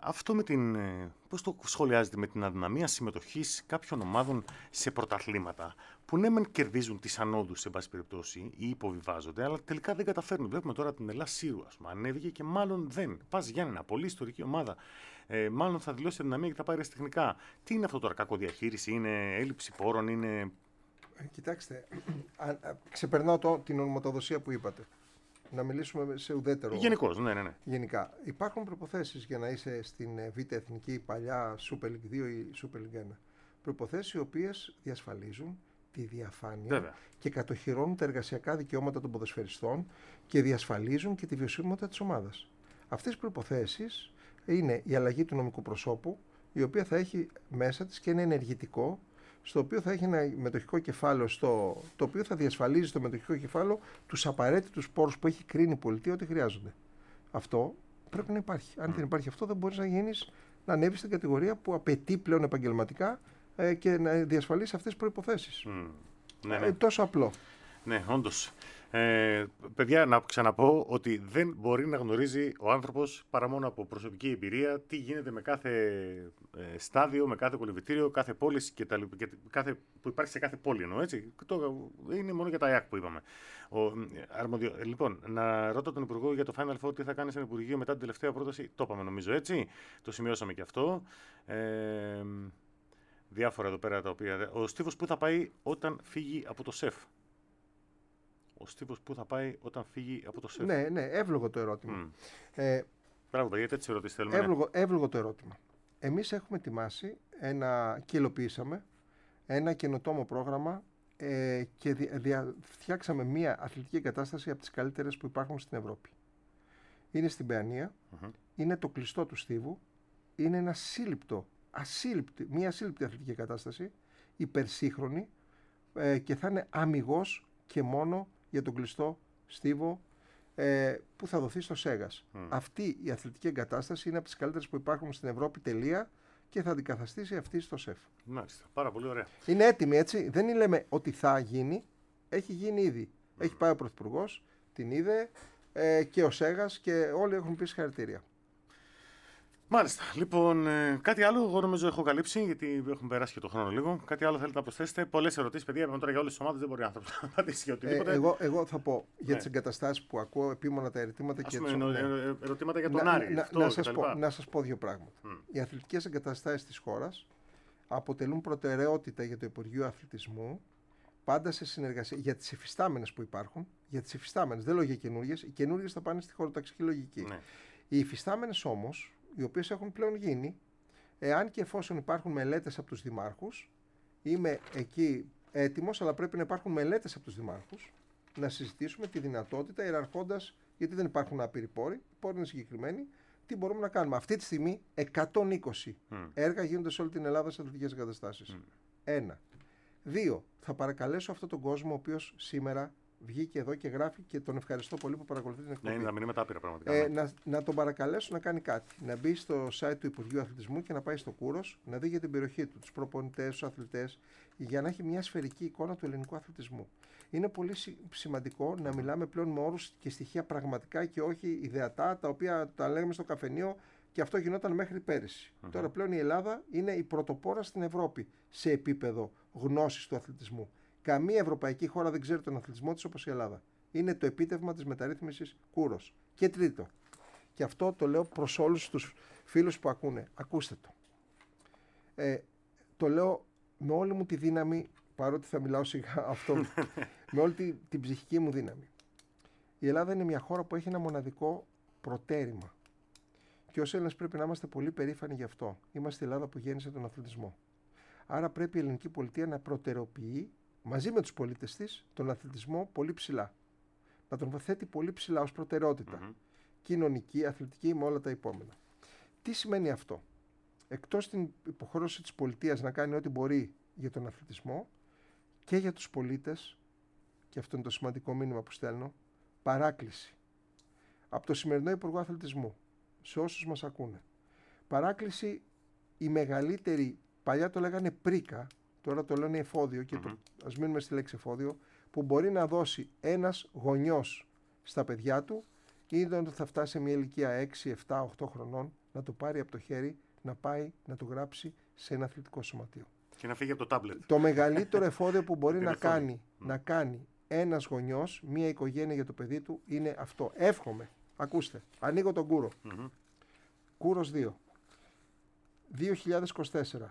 Αυτό με την. Πώς το σχολιάζετε με την αδυναμία συμμετοχής κάποιων ομάδων σε πρωταθλήματα που ναι, μεν κερδίζουν τις ανόδους σε πάση περιπτώσει ή υποβιβάζονται, αλλά τελικά δεν καταφέρνουν. Βλέπουμε τώρα την Ελλάδα Σύρου, ας πούμε. Ανέβηκε και μάλλον δεν. Πας Γιάννενα, πολύ ιστορική ομάδα. Μάλλον θα δηλώσει αδυναμία και θα πάρει τεχνικά. Τι είναι αυτό τώρα, κακοδιαχείριση, είναι έλλειψη πόρων, είναι. Κοιτάξτε, ξεπερνάω την ορματοδοσία που είπατε. Να μιλήσουμε σε ουδέτερο. Γενικώς, ναι. Γενικά. Υπάρχουν προϋποθέσεις για να είσαι στην Β' Εθνική, παλιά Super League 2 ή Super League 1. Προϋποθέσεις οι οποίες διασφαλίζουν τη διαφάνεια Βέβαια. και κατοχυρώνουν τα εργασιακά δικαιώματα των ποδοσφαιριστών και διασφαλίζουν και τη βιωσιμότητα της ομάδας. Αυτές οι προϋποθέσεις είναι η αλλαγή του νομικού προσώπου, η οποία θα έχει μέσα της και ένα ενεργητικό, στο οποίο θα έχει ένα μετοχικό κεφάλαιο, το οποίο θα διασφαλίζει στο μετοχικό κεφάλαιο τους απαραίτητους πόρους που έχει κρίνει η πολιτεία ότι χρειάζονται. Αυτό πρέπει να υπάρχει. Αν δεν υπάρχει αυτό, δεν μπορείς να ανέβεις στην κατηγορία που απαιτεί πλέον επαγγελματικά και να διασφαλίσει αυτές τις προϋποθέσεις. Ναι. Τόσο απλό. Ναι, όντως. Παιδιά, να ξαναπώ ότι δεν μπορεί να γνωρίζει ο άνθρωπος παρά μόνο από προσωπική εμπειρία τι γίνεται με κάθε στάδιο, με κάθε κολυβητήριο, κάθε πόλη και που υπάρχει σε κάθε πόλη. Εννοώ, έτσι. Είναι μόνο για τα ΙΑΚ που είπαμε. Λοιπόν, να ρωτώ τον Υπουργό για το Final Four τι θα κάνει στην Υπουργείο μετά την τελευταία πρόταση. Το είπαμε νομίζω, έτσι. Το σημειώσαμε και αυτό. Διάφορα εδώ πέρα τα οποία. Ο Στίβος που θα πάει όταν φύγει από το ΣΕΦ. Ο Στίβος που θα πάει όταν φύγει από το ΣΕΦ. Ναι, εύλογο το ερώτημα. Μπράβο, παιδιά, τέτοιες ερωτήσεις θέλουμε. Εύλογο το ερώτημα. Εμείς έχουμε ετοιμάσει και υλοποιήσαμε ένα καινοτόμο πρόγραμμα και φτιάξαμε μια αθλητική εγκατάσταση από τις καλύτερες που υπάρχουν στην Ευρώπη. Είναι στην Παιανία, είναι το κλειστό του Στίβου, είναι ένα μια ασύλληπτη αθλητική εγκατάσταση, υπερσύγχρονη και θα είναι αμιγώς και μόνο για τον κλειστό Στίβο που θα δοθεί στο ΣΕΓΑΣ. Αυτή η αθλητική εγκατάσταση είναι από τις καλύτερες που υπάρχουν στην Ευρώπη, τελεία, και θα αντικαταστήσει αυτή στο ΣΕΦ. Μάλιστα, πάρα πολύ ωραία. Είναι έτοιμη, έτσι. Δεν λέμε ότι θα γίνει, έχει γίνει ήδη. Έχει πάει ο Πρωθυπουργός, την είδε και ο ΣΕΓΑΣ και όλοι έχουν πει συγχαρητήρια. Μάλιστα. Λοιπόν, κάτι άλλο, εγώ νομίζω έχω καλύψει, γιατί έχουμε περάσει και το χρόνο λίγο. Κάτι άλλο θέλετε να προσθέσετε? Πολλές ερωτήσεις, παιδιά. Είπαμε τώρα για όλες τις ομάδες, δεν μπορεί άνθρωπος να απαντήσει για οτιδήποτε. Εγώ θα πω για τις εγκαταστάσεις που ακούω, επίμονα τα ερωτήματα και ερωτήματα για τον Άρη. Να σας πω δύο πράγματα. Οι αθλητικές εγκαταστάσεις της χώρας αποτελούν προτεραιότητα για το Υπουργείο Αθλητισμού, πάντα σε συνεργασία για τις υφιστάμενες που υπάρχουν. Για τις υφιστάμενες, δεν λέω για καινούργιες. Οι καινούργιες θα πάνε στη χωροταξική λογική. Ναι. Οι υφιστάμενες όμως, οι οποίες έχουν πλέον γίνει, εάν και εφόσον υπάρχουν μελέτες από τους δημάρχους, είμαι εκεί έτοιμος, αλλά πρέπει να υπάρχουν μελέτες από τους δημάρχους, να συζητήσουμε τη δυνατότητα ιεραρχώντας, γιατί δεν υπάρχουν άπειροι πόροι, οι πόροι είναι συγκεκριμένοι, τι μπορούμε να κάνουμε. Αυτή τη στιγμή 120 έργα γίνονται σε όλη την Ελλάδα σε αθλητικές εγκαταστάσεις. 1. 2. Θα παρακαλέσω αυτόν τον κόσμο, ο οποίος σήμερα βγήκε εδώ και γράφει, και τον ευχαριστώ πολύ που παρακολουθεί την εκπομπή. Ναι, να μην είναι άπειρα πραγματικά. Να τον παρακαλέσω να κάνει κάτι. Να μπει στο site του Υπουργείου Αθλητισμού και να πάει στο Κούρος, να δει για την περιοχή του, τους προπονητές, τους αθλητές, για να έχει μια σφαιρική εικόνα του ελληνικού αθλητισμού. Είναι πολύ σημαντικό να μιλάμε πλέον με όρους και στοιχεία πραγματικά και όχι ιδεατά, τα οποία τα λέγαμε στο καφενείο και αυτό γινόταν μέχρι πέρυσι. Τώρα πλέον η Ελλάδα είναι η πρωτοπόρα στην Ευρώπη σε επίπεδο γνώσης του αθλητισμού. Καμία ευρωπαϊκή χώρα δεν ξέρει τον αθλητισμό της όπως η Ελλάδα. Είναι το επίτευγμα της μεταρρύθμισης Κούρος. Και τρίτο, και αυτό το λέω προς όλους τους φίλους που ακούνε, ακούστε το. Το λέω με όλη μου τη δύναμη, παρότι θα μιλάω σιγά αυτό, με όλη την ψυχική μου δύναμη. Η Ελλάδα είναι μια χώρα που έχει ένα μοναδικό προτέρημα. Και ως Έλληνες πρέπει να είμαστε πολύ περήφανοι γι' αυτό. Είμαστε η Ελλάδα που γέννησε τον αθλητισμό. Άρα πρέπει η ελληνική πολιτεία να προτεραιοποιεί μαζί με τους πολίτες της τον αθλητισμό πολύ ψηλά. Να τον θέτει πολύ ψηλά ως προτεραιότητα. Κοινωνική, αθλητική, με όλα τα επόμενα. Τι σημαίνει αυτό? Εκτός την υποχρέωση της πολιτείας να κάνει ό,τι μπορεί για τον αθλητισμό, και για τους πολίτες, και αυτό είναι το σημαντικό μήνυμα που στέλνω, παράκληση. Από το σημερινό Υπουργό Αθλητισμού, σε όσους μας ακούνε. Παράκληση η μεγαλύτερη, παλιά το λέγανε πρίκα, τώρα το λένε εφόδιο, και ας μείνουμε στη λέξη εφόδιο, που μπορεί να δώσει ένας γονιός στα παιδιά του, ή όταν θα φτάσει σε μια ηλικία 6, 7, 8 χρονών, να το πάρει από το χέρι, να πάει να το γράψει σε ένα αθλητικό σωματείο. Και να φύγει από το τάμπλετ. Το μεγαλύτερο εφόδιο που μπορεί να κάνει ένας γονιός, μια οικογένεια για το παιδί του, είναι αυτό. Εύχομαι. Ακούστε, ανοίγω τον Κούρο. Κούρος 2. 2024.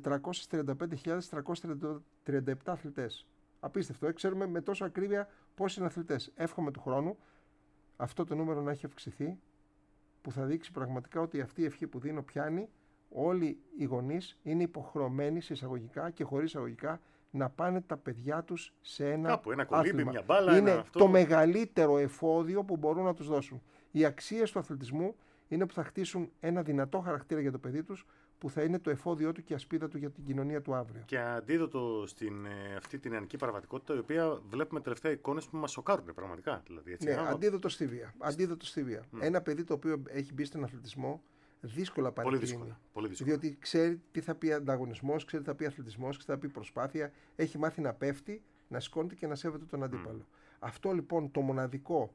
435.337 αθλητές. Απίστευτο. Ξέρουμε με τόσο ακρίβεια πόσοι είναι αθλητές. Εύχομαι του χρόνου αυτό το νούμερο να έχει αυξηθεί, που θα δείξει πραγματικά ότι αυτή η ευχή που δίνω πιάνει. Όλοι οι γονείς είναι υποχρεωμένοι σε εισαγωγικά και χωρίς εισαγωγικά να πάνε τα παιδιά τους σε ένα κολύμπι, μια μπάλα. Είναι το μεγαλύτερο εφόδιο που μπορούν να τους δώσουν. Οι αξίες του αθλητισμού είναι που θα χτίσουν ένα δυνατό χαρακτήρα για το παιδί τους, που θα είναι το εφόδιό του και η ασπίδα του για την κοινωνία του αύριο. Και αντίδοτο στην αυτή την νεανική παραβατικότητα, η οποία βλέπουμε τελευταία εικόνες που μας σοκάρουν πραγματικά. Δηλαδή, έτσι, αντίδοτο στη βία. Ένα παιδί το οποίο έχει μπει στον αθλητισμό δύσκολα παρεκκλίνει. Πολύ δύσκολα. Διότι ξέρει τι θα πει ανταγωνισμός, ξέρει τι θα πει αθλητισμός, τι θα πει προσπάθεια. Έχει μάθει να πέφτει, να σηκώνεται και να σέβεται τον αντίπαλο. Αυτό λοιπόν το μοναδικό,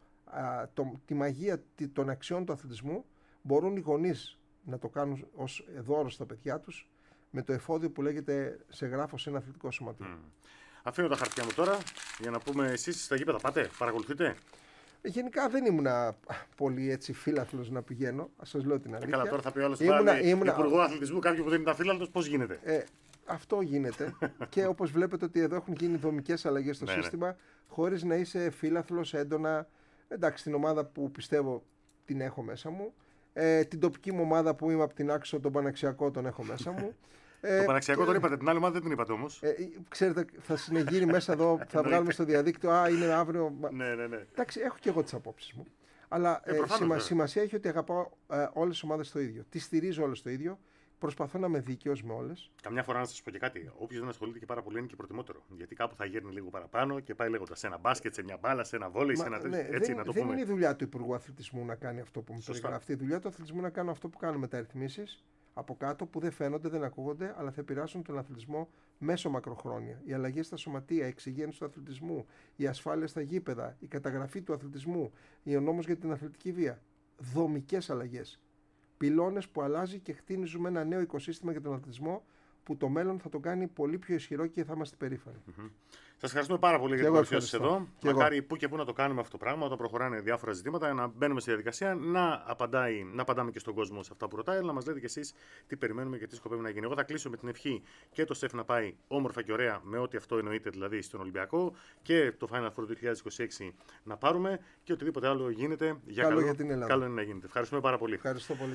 τη μαγεία των αξιών του αθλητισμού, μπορούν οι γονείς να το κάνουν ως δώρο στα παιδιά τους, με το εφόδιο που λέγεται σε γράφω σε ένα αθλητικό σωματείο. Αφήνω τα χαρτιά μου τώρα για να πούμε, εσείς στα γήπεδα πάτε, παρακολουθείτε? Γενικά δεν ήμουν πολύ έτσι φίλαθλος να πηγαίνω, σας λέω την αλήθεια. Καλά, τώρα θα πει ο άλλος υπουργό αθλητισμού, κάποιον που δεν ήταν φίλαθλος, πώς γίνεται? Αυτό γίνεται και όπως βλέπετε ότι εδώ έχουν γίνει δομικές αλλαγές στο σύστημα, χωρίς να είσαι φίλαθλος έντονα. Εντάξει, την ομάδα που πιστεύω την έχω μέσα μου. Την τοπική μου ομάδα που είμαι από την Άξο, τον Παναξιακό, τον έχω μέσα μου. Το Παναξιακό τον είπατε, την άλλη ομάδα δεν την είπατε όμως. Ξέρετε, θα συνεγείρει μέσα εδώ, θα βγάλουμε στο διαδίκτυο. Είναι αύριο. Ναι. Εντάξει, έχω και εγώ τις απόψεις μου. Αλλά σημασία έχει ότι αγαπάω όλες τις ομάδες το ίδιο. Τις στηρίζω όλες το ίδιο. Προσπαθώ να είμαι δίκαιος με όλες. Καμιά φορά να σας πω και κάτι. Όποιος δεν ασχολείται και πάρα πολύ είναι και προτιμότερο. Γιατί κάπου θα γέρνει λίγο παραπάνω και πάει λέγοντας σε ένα μπάσκετ, σε μια μπάλα, σε ένα βόλεϊ, σε ένα τέτοιο. Έτσι να το πούμε. Δεν είναι η δουλειά του Υπουργού Αθλητισμού να κάνει αυτό που μου περιγράφει. Η δουλειά του αθλητισμού να κάνω αυτό που κάνουν μεταρρυθμίσεις από κάτω, που δεν φαίνονται, δεν ακούγονται, αλλά θα επηρεάσουν τον αθλητισμό μέσω μακροχρόνια. Οι αλλαγές στα σωματεία, η εξυγέννηση του αθλητισμού, η ασφάλεια στα γήπεδα, η καταγραφή του αθλητισμού, ο νόμος για την αθλητική βία. Δομικές αλλαγές. Πυλώνες που αλλάζει και χτίζουμε ένα νέο οικοσύστημα για τον αθλητισμό, που το μέλλον θα τον κάνει πολύ πιο ισχυρό και θα είμαστε περήφανοι. Σας ευχαριστούμε πάρα πολύ για την παρουσία σας εδώ. Μακάρι που και που να το κάνουμε αυτό το πράγμα, όταν προχωράνε διάφορα ζητήματα, να μπαίνουμε στη διαδικασία, να απαντάμε και στον κόσμο σε αυτά που ρωτάει, αλλά να μας λέτε κι εσείς τι περιμένουμε και τι σκοπεύουμε να γίνει. Εγώ θα κλείσω με την ευχή και το ΣΕΦ να πάει όμορφα και ωραία, με ό,τι αυτό εννοείται δηλαδή στον Ολυμπιακό, και το Final Four 2026 να πάρουμε, και οτιδήποτε άλλο γίνεται για καλό είναι να γίνεται. Ευχαριστούμε πάρα πολύ. Ευχαριστώ πολύ.